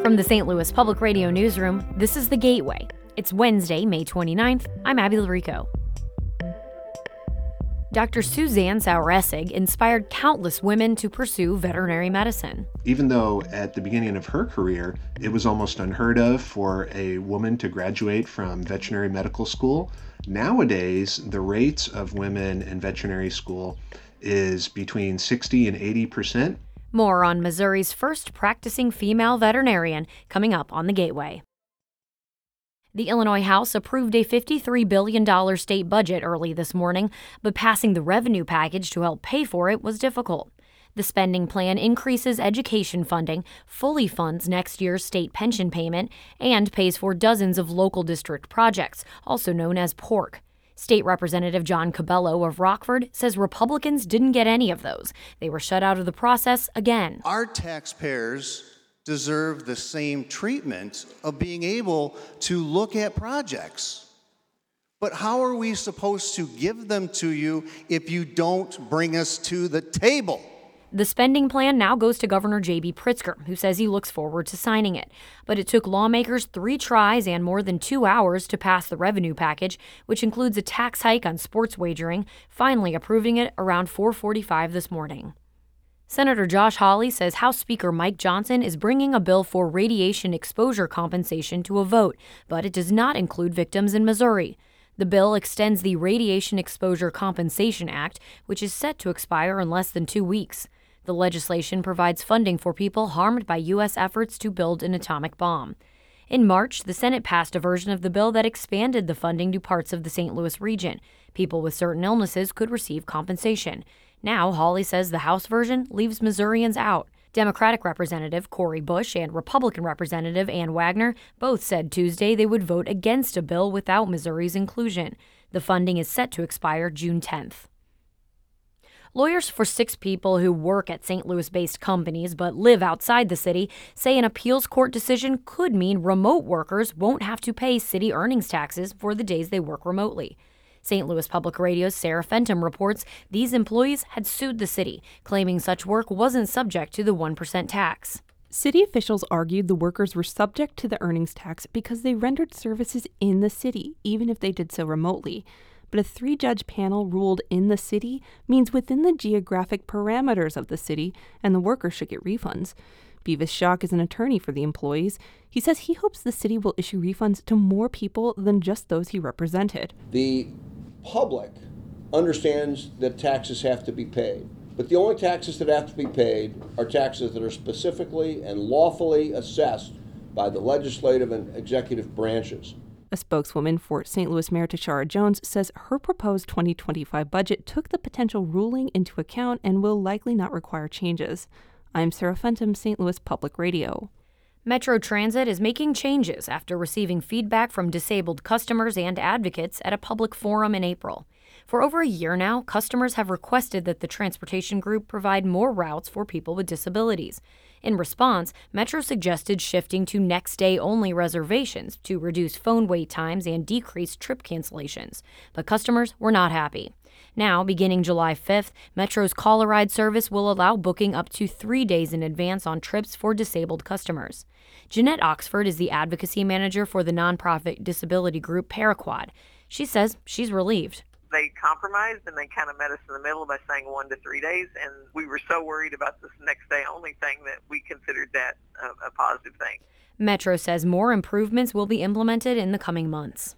From the St. Louis Public Radio Newsroom, this is The Gateway. It's Wednesday, May 29th. I'm Abby Larico. Dr. Suzanne Sauer-Essig inspired countless women to pursue veterinary medicine. Even though at the beginning of her career, it was almost unheard of for a woman to graduate from veterinary medical school, nowadays the rates of women in veterinary school is between 60 and 80%. More on Missouri's first practicing female veterinarian coming up on The Gateway. The Illinois House approved a $53 billion state budget early this morning, but passing the revenue package to help pay for it was difficult. The spending plan increases education funding, fully funds next year's state pension payment, and pays for dozens of local district projects, also known as PORC. State Representative John Cabello of Rockford says Republicans didn't get any of those. They were shut out of the process again. Our taxpayers deserve the same treatment of being able to look at projects. But how are we supposed to give them to you if you don't bring us to the table? The spending plan now goes to Governor J.B. Pritzker, who says he looks forward to signing it. But it took lawmakers 3 tries and more than 2 hours to pass the revenue package, which includes a tax hike on sports wagering, finally approving it around 4:45 this morning. Senator Josh Hawley says House Speaker Mike Johnson is bringing a bill for radiation exposure compensation to a vote, but it does not include victims in Missouri. The bill extends the Radiation Exposure Compensation Act, which is set to expire in less than 2 weeks. The legislation provides funding for people harmed by U.S. efforts to build an atomic bomb. In March, the Senate passed a version of the bill that expanded the funding to parts of the St. Louis region. People with certain illnesses could receive compensation. Now, Hawley says the House version leaves Missourians out. Democratic Representative Cori Bush and Republican Representative Ann Wagner both said Tuesday they would vote against a bill without Missouri's inclusion. The funding is set to expire June 10th. Lawyers for 6 people who work at St. Louis-based companies but live outside the city say an appeals court decision could mean remote workers won't have to pay city earnings taxes for the days they work remotely. St. Louis Public Radio's Sarah Fenton reports these employees had sued the city, claiming such work wasn't subject to the 1% tax. City officials argued the workers were subject to the earnings tax because they rendered services in the city, even if they did so remotely. But a 3-judge panel ruled in the city means within the geographic parameters of the city, and the workers should get refunds. Beavis Schock is an attorney for the employees. He says he hopes the city will issue refunds to more people than just those he represented. The public understands that taxes have to be paid, but the only taxes that have to be paid are taxes that are specifically and lawfully assessed by the legislative and executive branches. A spokeswoman for St. Louis Mayor Tashara Jones says her proposed 2025 budget took the potential ruling into account and will likely not require changes. I'm Sarah Fenton, St. Louis Public Radio. Metro Transit is making changes after receiving feedback from disabled customers and advocates at a public forum in April. For over a year now, customers have requested that the transportation group provide more routes for people with disabilities. In response, Metro suggested shifting to next-day-only reservations to reduce phone wait times and decrease trip cancellations. But customers were not happy. Now, beginning July 5th, Metro's Call-A-Ride service will allow booking up to 3 days in advance on trips for disabled customers. Jeanette Oxford is the advocacy manager for the nonprofit disability group Paraquad. She says she's relieved. They compromised and they kind of met us in the middle by saying 1 to 3 days, and we were so worried about this next day only thing that we considered that a positive thing. Metro says more improvements will be implemented in the coming months.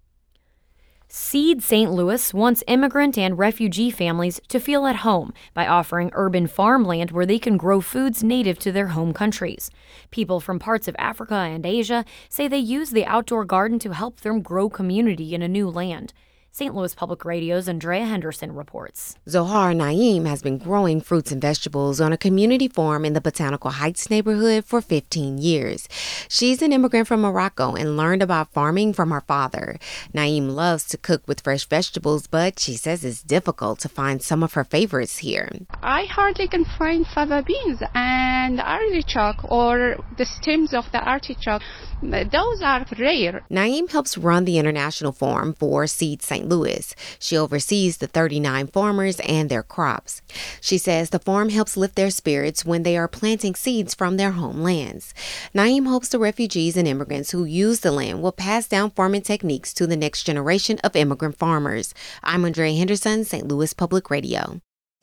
Seed St. Louis wants immigrant and refugee families to feel at home by offering urban farmland where they can grow foods native to their home countries. People from parts of Africa and Asia say they use the outdoor garden to help them grow community in a new land. St. Louis Public Radio's Andrea Henderson reports. Zohar Naeem has been growing fruits and vegetables on a community farm in the Botanical Heights neighborhood for 15 years. She's an immigrant from Morocco and learned about farming from her father. Naeem loves to cook with fresh vegetables, but she says it's difficult to find some of her favorites here. I hardly can find fava beans and artichoke or the stems of the artichoke. Those are rare. Naeem helps run the international forum for Seed St. St. Louis. She oversees the 39 farmers and their crops. She says the farm helps lift their spirits when they are planting seeds from their homelands. Naeem hopes the refugees and immigrants who use the land will pass down farming techniques to the next generation of immigrant farmers. I'm Andrea Henderson, St. Louis Public Radio.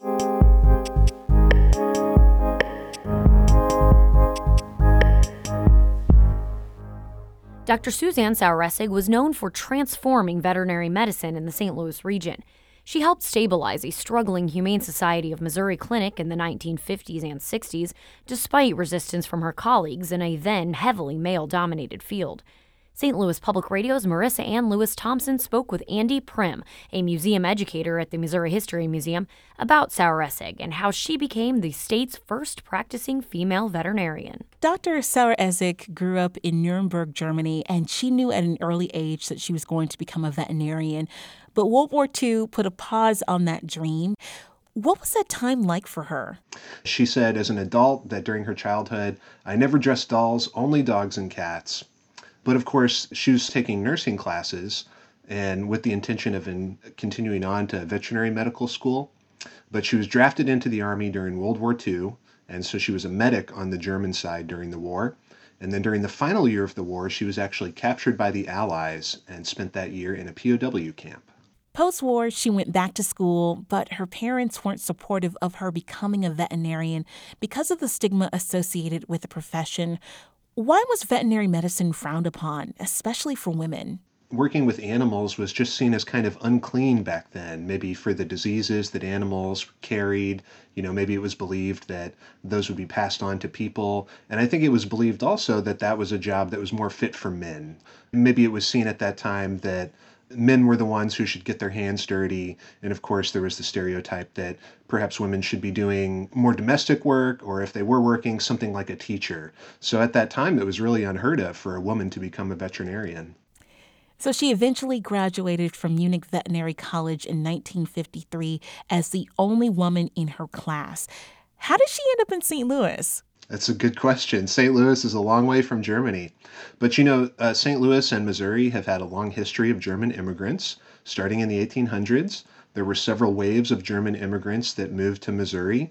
Dr. Suzanne Saueressig was known for transforming veterinary medicine in the St. Louis region. She helped stabilize a struggling Humane Society of Missouri clinic in the 1950s and 60s, despite resistance from her colleagues in a then heavily male-dominated field. St. Louis Public Radio's Marissa Ann Lewis-Thompson spoke with Andy Prim, a museum educator at the Missouri History Museum, about Saueressig and how she became the state's first practicing female veterinarian. Dr. Saueressig grew up in Nuremberg, Germany, and she knew at an early age that she was going to become a veterinarian. But World War II put a pause on that dream. What was that time like for her? She said as an adult that during her childhood, I never dressed dolls, only dogs and cats. But of course, she was taking nursing classes and with the intention of continuing on to veterinary medical school. But she was drafted into the Army during World War II, and so she was a medic on the German side during the war. And then during the final year of the war, she was actually captured by the Allies and spent that year in a POW camp. Post-war, she went back to school, but her parents weren't supportive of her becoming a veterinarian because of the stigma associated with the profession. Why was veterinary medicine frowned upon, especially for women? Working with animals was just seen as kind of unclean back then, maybe for the diseases that animals carried. Maybe it was believed that those would be passed on to people. And I think it was believed also that that was a job that was more fit for men. Maybe it was seen at that time that men were the ones who should get their hands dirty. And of course, there was the stereotype that perhaps women should be doing more domestic work, or if they were working, something like a teacher. So at that time, it was really unheard of for a woman to become a veterinarian. So she eventually graduated from Munich Veterinary College in 1953 as the only woman in her class. How did she end up in St. Louis? That's a good question. St. Louis is a long way from Germany. But St. Louis and Missouri have had a long history of German immigrants. Starting in the 1800s, there were several waves of German immigrants that moved to Missouri.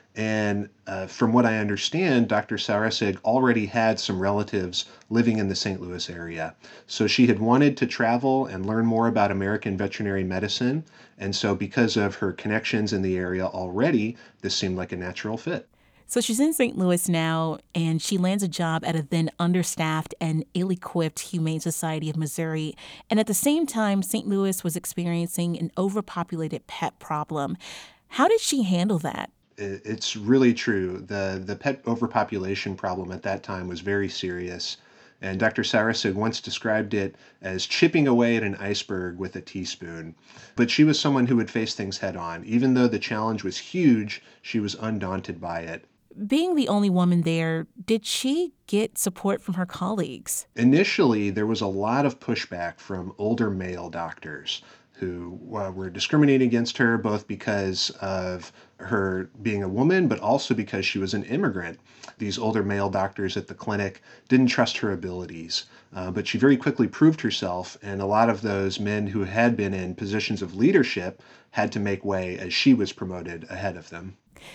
And from what I understand, Dr. Saueressig already had some relatives living in the St. Louis area. So she had wanted to travel and learn more about American veterinary medicine. And so because of her connections in the area already, this seemed like a natural fit. So she's in St. Louis now, and she lands a job at a then understaffed and ill-equipped Humane Society of Missouri. And at the same time, St. Louis was experiencing an overpopulated pet problem. How did she handle that? It's really true. The pet overpopulation problem at that time was very serious. And Dr. Saueressig once described it as chipping away at an iceberg with a teaspoon. But she was someone who would face things head on. Even though the challenge was huge, she was undaunted by it. Being the only woman there, did she get support from her colleagues? Initially, there was a lot of pushback from older male doctors who were discriminating against her, both because of her being a woman, but also because she was an immigrant. These older male doctors at the clinic didn't trust her abilities, but she very quickly proved herself, and a lot of those men who had been in positions of leadership had to make way as she was promoted ahead of them.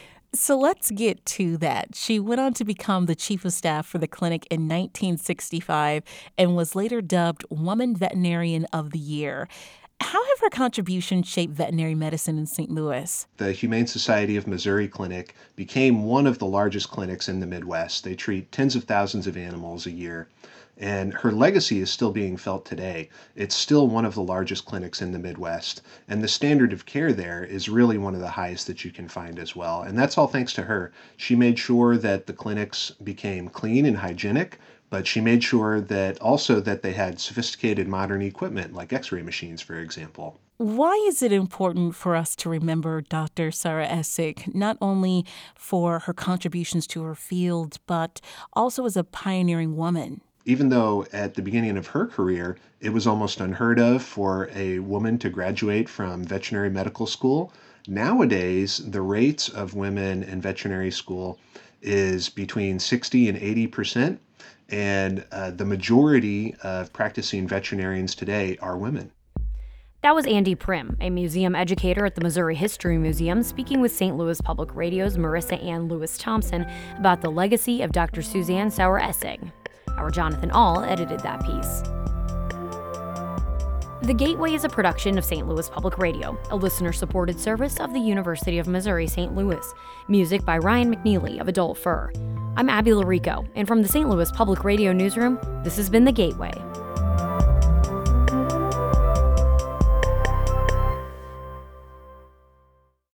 So let's get to that. She went on to become the chief of staff for the clinic in 1965 and was later dubbed Woman Veterinarian of the Year. How have her contributions shaped veterinary medicine in St. Louis? The Humane Society of Missouri Clinic became one of the largest clinics in the Midwest. They treat tens of thousands of animals a year. And her legacy is still being felt today. It's still one of the largest clinics in the Midwest. And the standard of care there is really one of the highest that you can find as well. And that's all thanks to her. She made sure that the clinics became clean and hygienic, but she made sure that also that they had sophisticated modern equipment like x-ray machines, for example. Why is it important for us to remember Dr. Saueressig, not only for her contributions to her field, but also as a pioneering woman? Even though at the beginning of her career, it was almost unheard of for a woman to graduate from veterinary medical school, nowadays the rates of women in veterinary school is between 60 and 80%, and the majority of practicing veterinarians today are women. That was Andy Prim, a museum educator at the Missouri History Museum, speaking with St. Louis Public Radio's Marissa Ann Lewis-Thompson about the legacy of Dr. Suzanne Sauer-Essig. Our Jonathan Ahl edited that piece. The Gateway is a production of St. Louis Public Radio, a listener-supported service of the University of Missouri St. Louis. Music by Ryan McNeely of Adult Fur. I'm Abby Larico, and from the St. Louis Public Radio newsroom, this has been The Gateway.